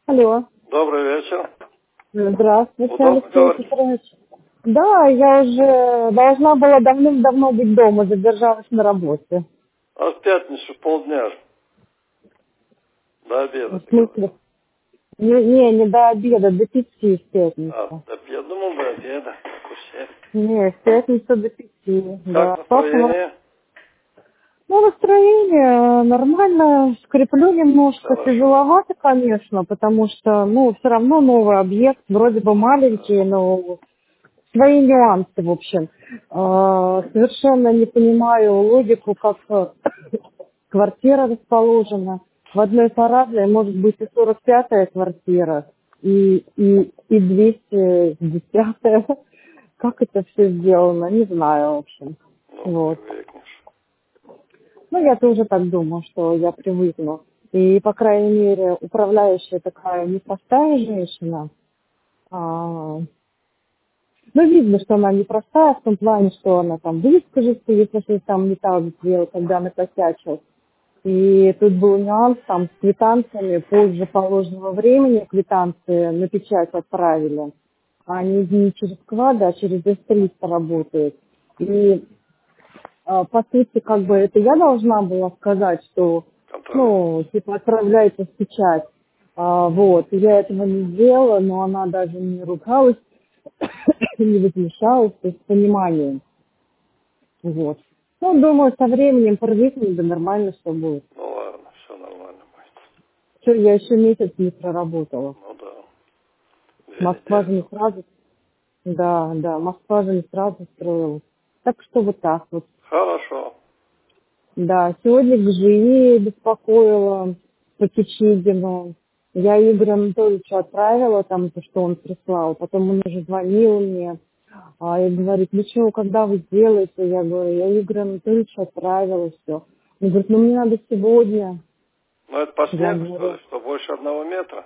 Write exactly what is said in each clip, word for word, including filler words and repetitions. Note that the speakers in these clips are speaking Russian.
Алло. Добрый вечер. Здравствуйте, Удобно Алексей говорить? Петрович. Да, я уже должна была давным-давно быть дома, задержалась на работе. А в пятницу полдня ж, до обеда, В ты говоришь. смысле? Не, не, не до обеда, до пяти в пятницу. А, до, я думал до обеда, как у всех. Не, в пятницу до пяти, Как да. Как у вас? настроение? Ну, настроение нормально, скреплю немножко, Хорошо. тяжеловато, конечно, потому что, ну, все равно новый объект, вроде бы маленький, но свои нюансы, в общем. А, Совершенно не понимаю логику, как э, квартира расположена. В одной парадной может быть и сорок пятая квартира, и, и, и двести десятая. Как это все сделано, не знаю, в общем. Ну, Вот. привыкнешь. Ну, я тоже так думаю, что я привыкну. И, по крайней мере, управляющая такая непростая женщина. А, Ну, видно, что она непростая в том плане, что она там выскажется, если что там не так сделал, когда накосячил. И тут был нюанс там с квитанциями, позже положенного времени квитанции на печать отправили. А они не через квада, а через эс триста работают. И а, по сути, как бы это я должна была сказать, что, Контролируешь. ну, типа, отправляйте в печать. А, вот, и я этого не сделала, но она даже не ругалась, не возмущалась, то есть с пониманием. Вот. Ну, думаю, со временем привыкнем, да нормально все будет. Ну ладно, все нормально будет. Что, я еще месяц не проработала. Ну да, две Москва недели же не только. сразу, да, да, Москва же не сразу строилась. Так что вот так вот. Хорошо. Да, сегодня к ЖИИ беспокоила по Кичигину. Я Игорю Анатольевичу отправила там то, что он прислал. Потом он уже звонил мне а, и говорит, ну что, когда вы сделаете? Я говорю, я Игорю Анатольевичу отправила все. Он говорит, ну мне надо сегодня. Ну это по Я снегу, что говорю, ли, что больше одного метра?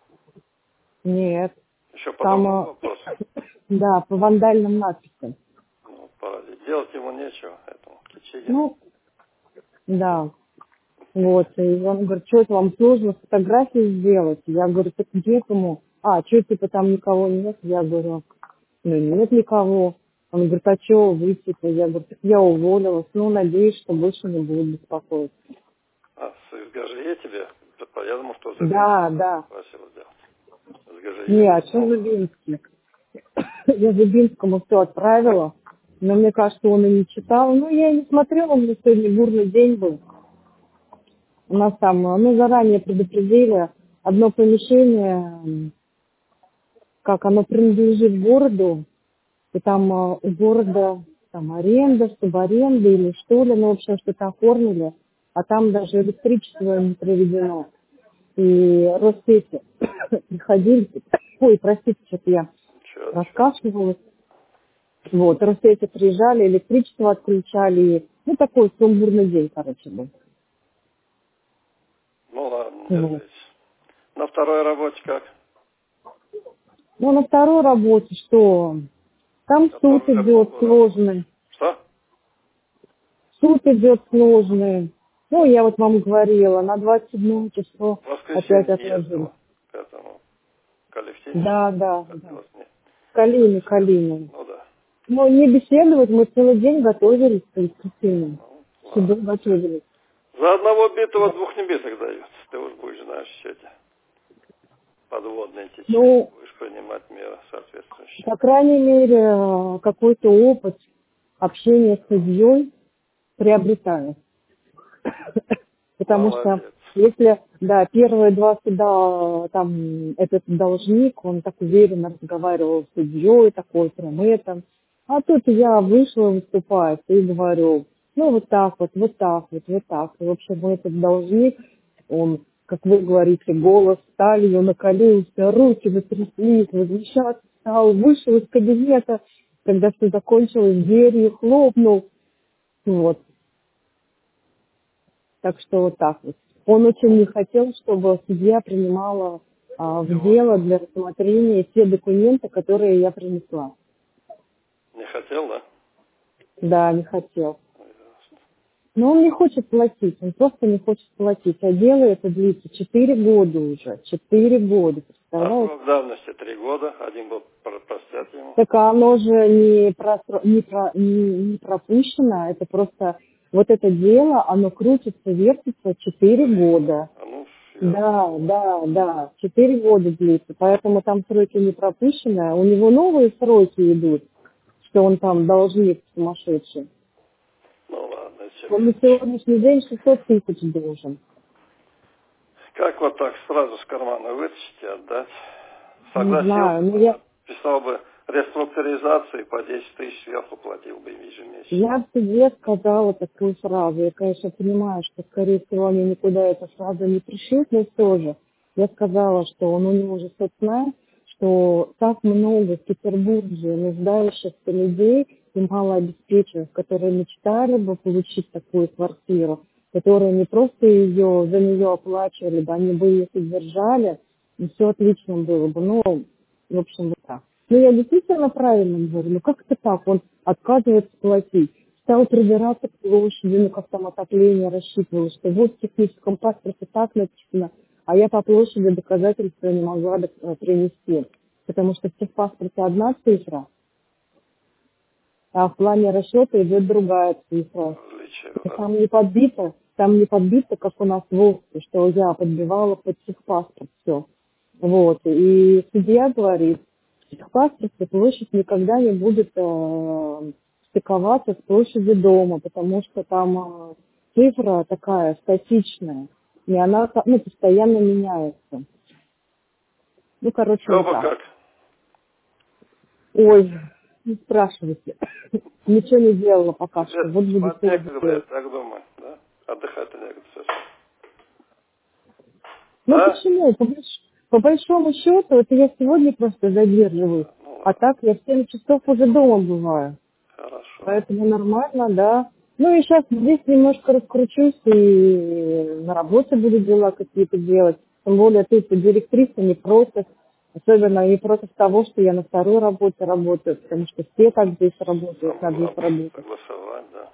нет, Еще по там, другому а, вопросу. да, по вандальным надписям. Ну, пора. Делать ему нечего, этому Кичигину. Ну, да. Вот, и он говорит, что это вам сложно фотографии сделать? Я говорю, так некому. А, что, типа, там никого нет? Я говорю, ну, нет никого. Он говорит, а что вы, типа? Я говорю, так я уволилась. Ну, надеюсь, что больше не будут беспокоить. А, с ГЖЕ тебе? Я думал, что Да, Забинского да. просил сделать. С ГЖЕ Не, а будет что много. Зубинский? Я Зубинскому все отправила, но мне кажется, он и не читал. Ну, я и не смотрела, у меня сегодня бурный день был. У нас там, ну, заранее предупредили, одно помещение, как оно принадлежит городу, и там э, у города там аренда, субаренда или что ли, ну, в общем, что-то оформили, а там даже электричество не проведено. И Россети приходили, ой, простите, что-то я Ничего, ничего. раскашливалась. Вот, Россети приезжали, электричество отключали, ну, такой сумбурный день, короче, был. Ну ладно, Вот. держись. На второй работе как? Ну, на второй работе что? Там суд Который уже идет полгода работает. сложный. Что? Суд идет сложный. Ну, я вот вам говорила, на двадцать седьмое число В опять воскресенье отложили. ездила к этому, к Алевтине. Да, да, да. Хотела с ней Калины, повеселиться. Калины. Ну да. Ну, не беседовать, мы целый день готовились к воскресенью. Ну, Суду ладно. готовились. За одного битого Да. двух небитых дают. Ты уж будешь, знаешь, все эти подводные течения. Ну, Будешь принимать меры соответствующие. по крайней мере, э, какой-то опыт общения с судьей приобретаю. Потому что Молодец. если, да, первые два суда, там, этот должник, он так уверенно разговаривал с судьей, такой прям это. А тут я вышла выступать и говорю, ну, вот так вот, вот так вот, вот так. И, в общем, этот должник, он, как вы говорите, голос сталью накалился, руки затряслись, возмущаться стал, вышел из кабинета, когда все закончилось, дверью хлопнул. Вот. Так что вот так вот. Он очень не хотел, чтобы судья принимала а, в Его дело для рассмотрения те документы, которые я принесла. не хотел, да? Да, не хотел. Ну, ясно. Но он не хочет платить, он просто не хочет платить. А дело это длится четыре года уже. Четыре года, А представляете? срок давности три года, один год про- простят ему. Так оно же не, просро- не, про- не- не пропущено, это просто вот это дело, оно крутится, вертится четыре года. А ну, я... Да, да, да, четыре года длится, поэтому там сроки не пропущены. У него новые сроки идут, что он там должник сумасшедший. Ну ладно, Он на Сергей. сегодняшний день шестьсот тысяч должен. Как вот так сразу с кармана вытащить и отдать? Не знаю, Согласился но бы, я, написал бы реструктуризацию, по десять тысяч сверху платил бы им ежемесячно. я в суде сказала такую фразу. Я, конечно, понимаю, что, скорее всего, они никуда эту фразу не пришлют, но все же. Я сказала, что он у него уже собственно, что так много в Петербурге нуждающихся людей и малообеспеченных, которые мечтали бы получить такую квартиру, которые не просто ее, за нее оплачивали бы, они бы ее содержали, и все отлично было бы. Ну, в общем, вот так. Ну, я действительно правильно говорю, ну как это так? Он отказывается платить. Стал прибираться к площади, ну как там отопление рассчитывал, что вот в техническом паспорте так написано, а я по площади доказательства не могла док- э, принести. Потому что в техпаспорте одна цифра, а в плане расчета идет другая цифра. Различия. Это там не подбито, там не подбито, как у нас в Волге, что я подбивала под техпаспорт все. Вот. И судья говорит, в техпаспорте площадь никогда не будет э, стыковаться с площадью дома, потому что там э, цифра такая статичная, и она ну, постоянно меняется. Ну, короче, Все вот бы так. как. Ой, не спрашивайте. Ничего не делала пока Тебе что. Вот буду спать сегодня некогда, я делать. так думаю, да? Отдыхать некогда совсем. Ну А? почему? По, больш- по большому счету, это я сегодня просто задерживаюсь. Ну А ладно, так я в семь часов уже дома бываю. хорошо. Поэтому нормально, да. Ну и сейчас здесь немножко раскручусь и на работе буду дела какие-то делать. Тем более тут директриса не против. Особенно не против того, что я на второй работе работаю, потому что все так здесь работают, Самое надо здесь главное работать. согласовать, да.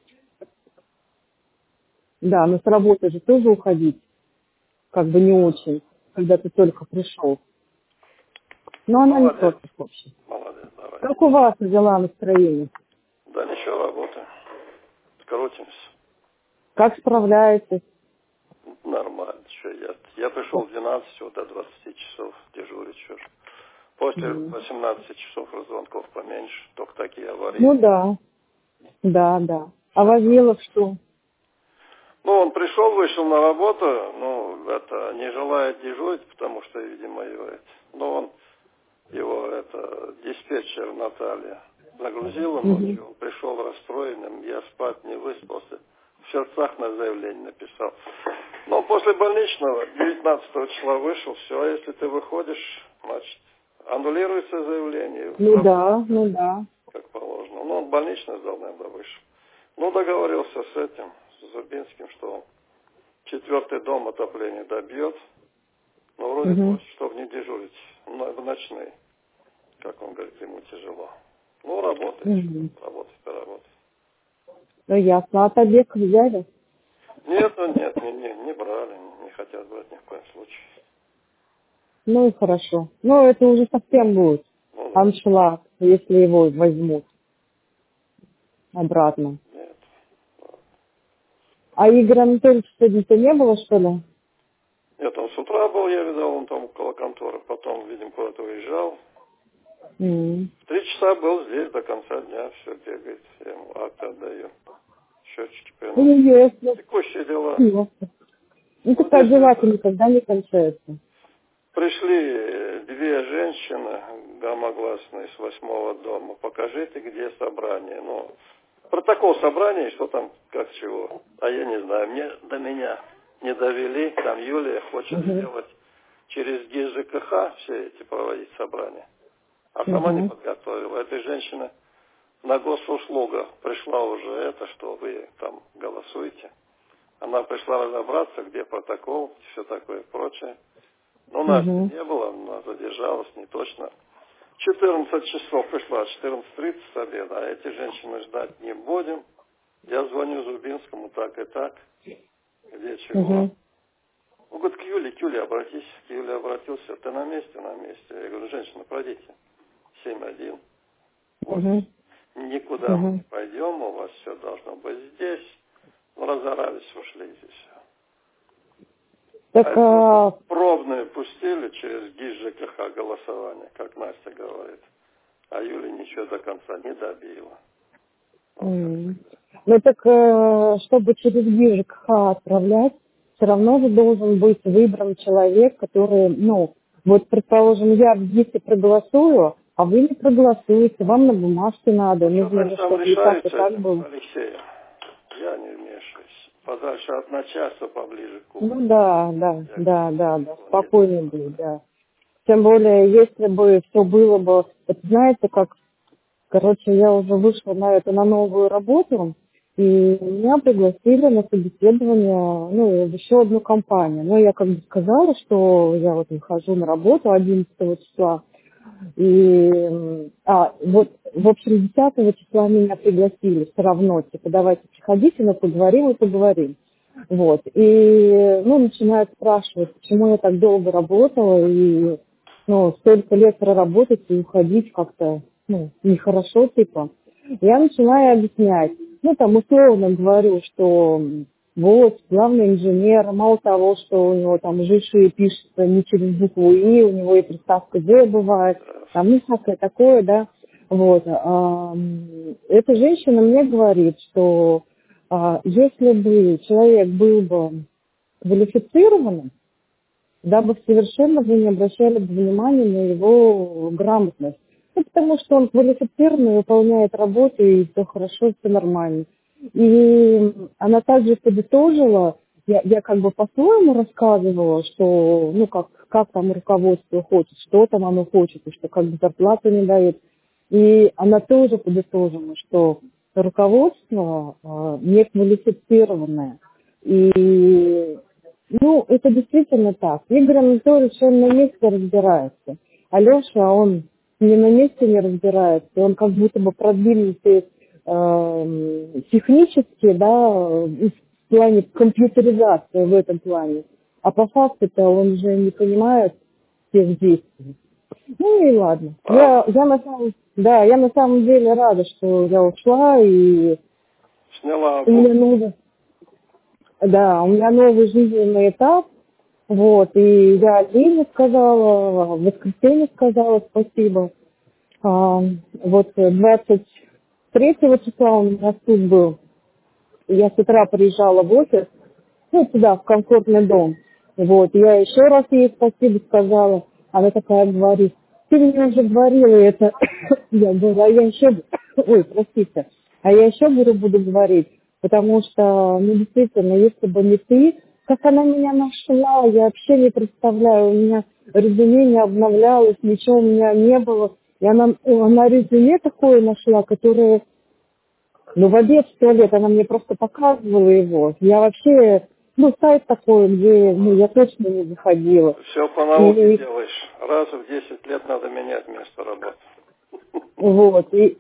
Да, но с работы же тоже уходить как бы не очень, когда ты только пришел. Но она не Молодец, против, в общем. молодец, давай. Как у вас дела настроение? Да ничего, работаем. Скрутимся. Как справляетесь? Нормально. Что я, я пришел в двенадцать, вот до двадцати часов дежурить. Что ж. После Мгм. восемнадцати часов звонков поменьше. Только такие Ну аварийные. да, да, да. А Сейчас Вавилов что? Ну, он пришел, вышел на работу, ну, это, не желает дежурить, потому что, видимо, его, это, ну, он, его, это, диспетчер Наталья нагрузила Мгм. ночью, он пришел расстроенным, я спать не выспался, в сердцах на заявление написал. Но после больничного девятнадцатого числа вышел, все, а если ты выходишь, значит, аннулируется заявление, Ну да, работа ну да. как положено. Ну, он больничный сдал, наверное, вышел. Ну, договорился с этим, с Зубинским, что он четвертый дом отопления добьет, но вроде Угу. просит, чтобы не дежурить но- в ночные. Как он говорит, ему тяжело. Ну, работает, Угу. что работает, работает. Ну ясно. А побег взяли? Нет, ну нет, не, не, не брали, не, не хотят брать ни в коем случае. Ну и хорошо. Ну это уже совсем будет Ну да, аншлаг, если его возьмут обратно. нет. А Игорь Анатольевич сегодня-то не было, что ли? Нет, он с утра был, я видал, он там около конторы, потом, видимо, куда-то уезжал. М. В три часа был здесь до конца дня, все бегает, я ему акты отдаю, счетчики Ну, приносит. ясно. Текущие дела. Ясно. Ну Вот такая здесь дела-то это, никогда не кончается. пришли две женщины громогласные с восьмого дома. Покажите, где собрание. Ну, протокол собрания, что там, как чего. А я не знаю, мне до меня не довели. Там Юлия хочет Угу. сделать через ГИЖКХ все эти проводить собрания. А сама не Угу. подготовила. Эта женщина на госуслугах пришла уже это, что вы там голосуете. Она пришла разобраться, где протокол, все такое прочее. Ну, Насти Угу. не было, она задержалась, не точно. четырнадцать часов пришла, четырнадцать тридцать с обеда, а эти женщины ждать не будем. Я звоню Зубинскому так и так, где чего. Угу. Он говорит, к Юле, к Юле обратись. К Юле обратился, ты на месте, на месте. Я говорю, женщина, пройдите. семь один. Угу. Никуда Угу. мы не пойдем, у вас все должно быть здесь. Ну, разорались, ушли здесь все. Так, а а... пробные пустили через ГИС ЖКХ голосование, как Настя говорит. А Юля ничего до конца не добила. Mm. Ну так, э, чтобы через ГИС ЖКХ отправлять, все равно же должен быть выбран человек, который, ну, вот, предположим, я в ГИСе проголосую, а вы не проголосуете, вам на бумажке надо, Ну, что нужно, они там чтобы и так, и решают с так этим, было. с Алексеем? Я не вмешиваюсь. Подальше от начальства, поближе к кухне. Ну да, да, Я да, да, да, не спокойнее будет, да. Тем более, если бы все было бы, это знаете, как, короче, я уже вышла на это, на новую работу, и меня пригласили на собеседование, ну, в еще одну компанию. Но я как бы сказала, что я вот выхожу на работу одиннадцатого числа, и, м, а, вот, в общем, десятого числа меня пригласили все равно, типа, давайте приходите, мы поговорим и поговорим. Вот, и, ну, начинают спрашивать, почему я так долго работала, и, ну, столько лет проработать и уходить как-то, ну, нехорошо, типа. Я начинаю объяснять, ну, там, условно говорю, что вот, главный инженер, мало того, что у него там ЖИШи пишется не через букву И, у него и приставка З бывает, там, ну, всякое такое, да, вот. А, эта женщина мне говорит, что а, если бы человек был бы квалифицированным, дабы совершенно вы не обращали внимания на его грамотность. Ну, потому что он квалифицированный, выполняет работу, и все хорошо, все нормально. И она также подытожила, я, я как бы по-своему рассказывала, что, ну, как, как там руководство хочет, что там оно хочет, и что как бы зарплату не дает. И она тоже подытожила, что руководство э, не квалифицированное. И ну, это действительно так. Игорь Анатольевич, он на месте разбирается. А Леша, он не на месте не разбирается. Он как будто бы продвинутый э, технически, да, в плане компьютеризации в этом плане. А по факту-то он же не понимает всех действий. Ну и ладно. Я, я на самом, да, я на самом деле рада, что я ушла, и Сняла у меня обувь. новый, да, у меня новый жизненный этап. Вот, и я Лене сказала, в воскресенье сказала спасибо. А, вот двадцать третьего числа у меня суд был. Я с утра приезжала в офис, ну, сюда, в комфортный дом. Вот, я еще раз ей спасибо сказала. Она такая говорит, ты мне уже говорила это. Я говорю, а я еще, ой, простите, а я еще, говорю, буду говорить, потому что, ну, действительно, если бы не ты, как она меня нашла, я вообще не представляю, у меня резюме не обновлялось, ничего у меня не было. И она, она резюме такое нашла, которое, ну, в обед, в туалет, она мне просто показывала его. Я вообще, ну, сайт такой, где, ну, я точно не заходила. Все по науке И, делаешь. Раз в десять лет надо менять место работы. вот, и,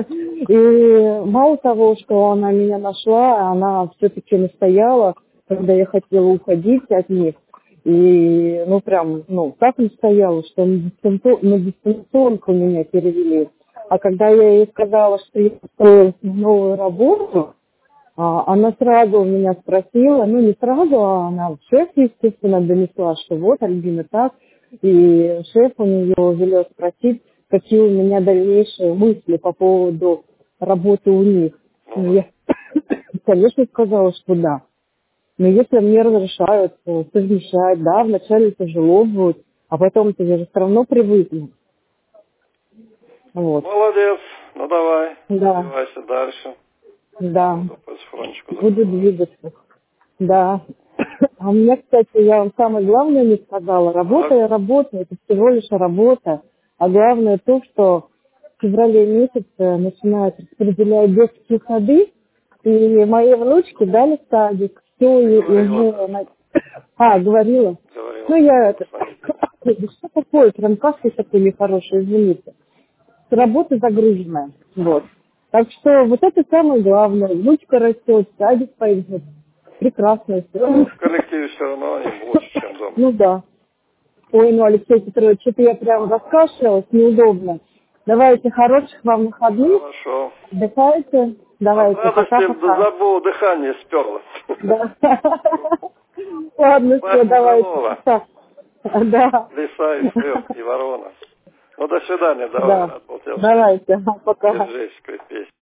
и мало того, что она меня нашла, она все-таки настояла, когда я хотела уходить от них. И, ну, прям, ну, так настояла, что на дистанцо- на дистанционку меня перевели. А когда я ей сказала, что я устроилась на новую работу, А, она сразу у меня спросила, ну не сразу, а она в шеф, естественно, донесла, что вот Альбина так, и шеф у нее велел спросить, какие у меня дальнейшие мысли по поводу работы у них. Ну, я, конечно, сказала, что да. Но если мне разрешают э, совмещать, да, вначале тяжело будет, а потом-то я же все равно привыкну. Вот. Молодец. Ну давай, Да, развивайся дальше. да, Буду потихонечку буду закрывать. двигаться. Да. А у меня, кстати, я вам самое главное не сказала. Работа Так, и работа, это всего лишь работа. А главное то, что в феврале месяце начинают распределять детские сады, и мои внучки дали садик. Все, ты и, и говорила уже... как-то. на- А, говорила. Говорила, Ну, я это... садики. Да что такое? Прям каска такой нехороший, извините. Работа загруженная. Вот. Так что вот это самое главное. Внучка растет, садик пойдет. Прекрасно Ну, все. в коллективе все равно они лучше, чем дома. Ну да. Ой, ну, Алексей Петрович, что-то я прям раскашлялась, неудобно. Давайте хороших вам выходных. Хорошо. Отдыхайте. От Давайте, радости пока-пока. забыл, дыхание сперло. Да. Ладно, все, Мать не давайте. занула. Пока. Да. Лиса и слег, и ворона. Ну, до свидания, давай, Да. рад был тебя услышать. Давайте, пока. Держись, крепись.